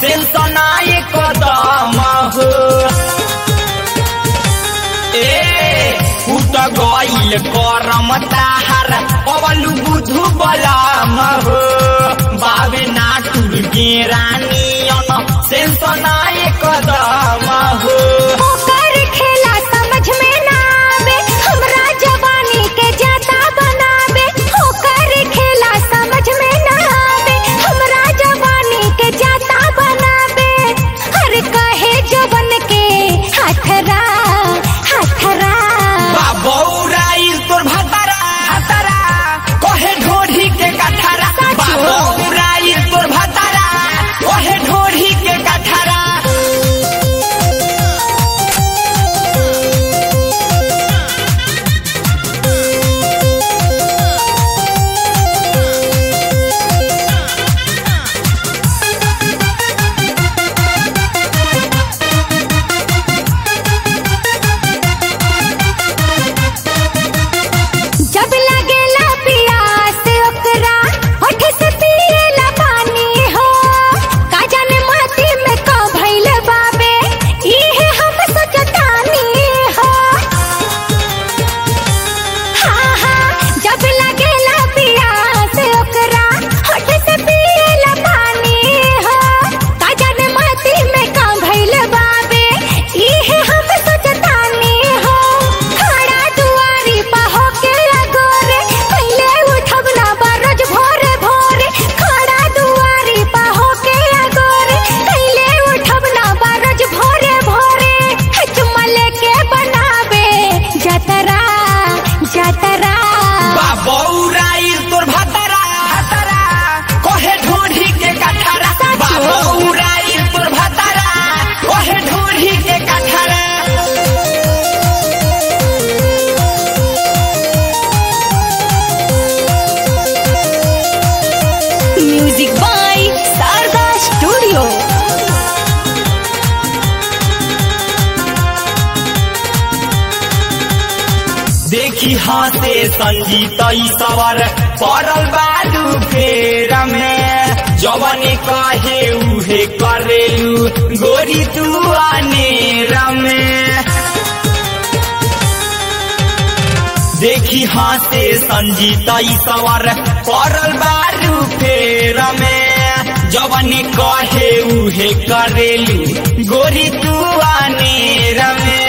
सेंसनाए कदम हो उठ गईल करम ताहार पवलू बुधु बलाम हो बाबे नाटुर गेरानी सेंसनाए कदम हो खेला समझ में ना आवे हमरा जवानी के जाता बनावे होकर खेला समझ में ना आवे हमरा जवानी के जाता बनावे हर कहे जवन के हथरा हथरा बाबौराइल तोर भतरा हतरा कहे ढोढ़ी के कठरा बाबौराइल तोर भतरा कहे ढोढ़ी के कठरा जब लगेला प्यास ओकरा होठ से पिएला पानी हो का जाने माटी में का भइल बाबे इहे हम सोचतानी हो हाँ हाँ जब लगेला प्यास ओकरा होठ से पिएला पानी हो का जाने माटी में का भइल बाबे इहे हम सोचतानी हो खड़ा दुआरी पा होके गोरे पहले उठब ना बरज भोरे भोरे खड़ा दुआरी पा होके गोरे पहले उठब ना बरज भोरे भोरे चुम्मा लेके बनावे जतरा जतरा बाबौराइल तोर भतरा हतरा कहे ढोढ़ी के कठरा बाबौराइल तोर भतरा कहे ढोढ़ी के कठरा म्यूजिक बाय शारदा स्टूडियो देखी हाथे संगीत सवर पड़ल बालू फेर में जवने कहे उहे करेलू गोरी तू अनेर में देखी हाथे संगीत सवर पड़ल बालू फेर में जवने कहे उहे करेलू गोरी तू अनेर में